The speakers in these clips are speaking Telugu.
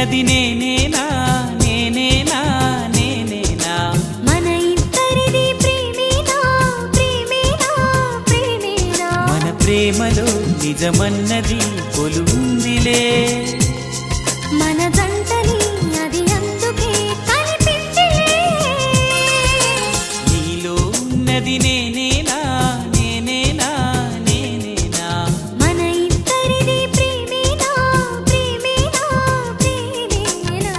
ఉన్నది నేనేనా నేనేనా నేనేనా మన ఇద్దరిది ప్రేమేనా ప్రేమేనా ప్రేమేనా మన ప్రేమలో నిజమన్నది కొలుందిలే మన జంటని అది అందుకే కనిపించలే నీలో ఉన్నది నేనేనా నేనేనా నేనేనా మన ఇద్దరిది ప్రేమేనా ప్రేమేనా ప్రేమేనా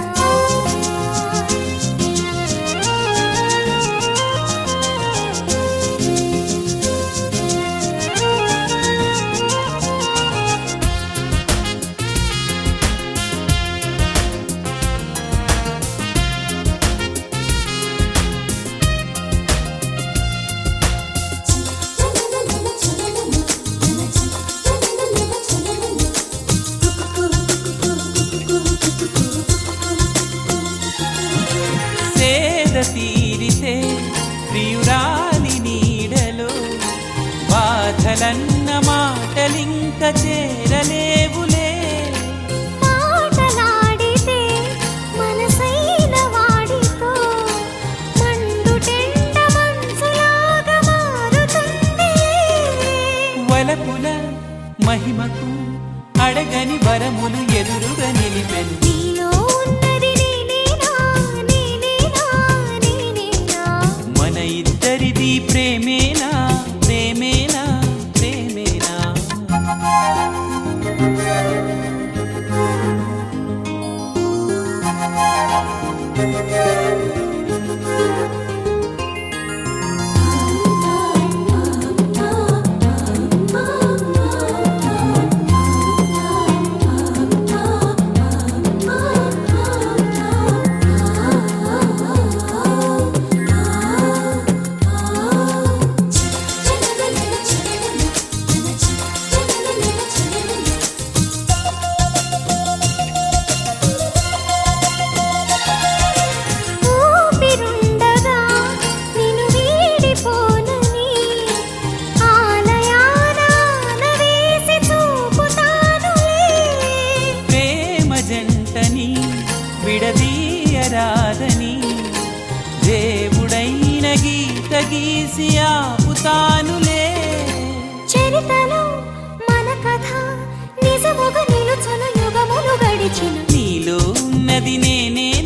సేద తీరితే ప్రియురాలి నీడలో బాధలన్న మాటలింక చేరలేవులే మాటలాడితే మనసైన వాడితో మండుటెండ మనసులాగా మారుతుంది వలపుల మహిమకు అడగని వరములు ఎదురుగా నిలిపెను నీలో ఉన్నది నేనేనా నేనేనా నేనేనా మన ఇద్దరిది ప్రేమేనా ప్రేమేనా ప్రేమేనా ఊపిరుండగా నిన్ను వీడిపోనని ఆలయాన వేసి చూపుతానులే ప్రేమ జంటని విడదీయరాదని దేవుడైన గీత గీసి ఆపుతానులే చరితలో మన కథ నిజముగా నిలుచును యుగములు గడిచిన నీలో ఉన్నది నేనే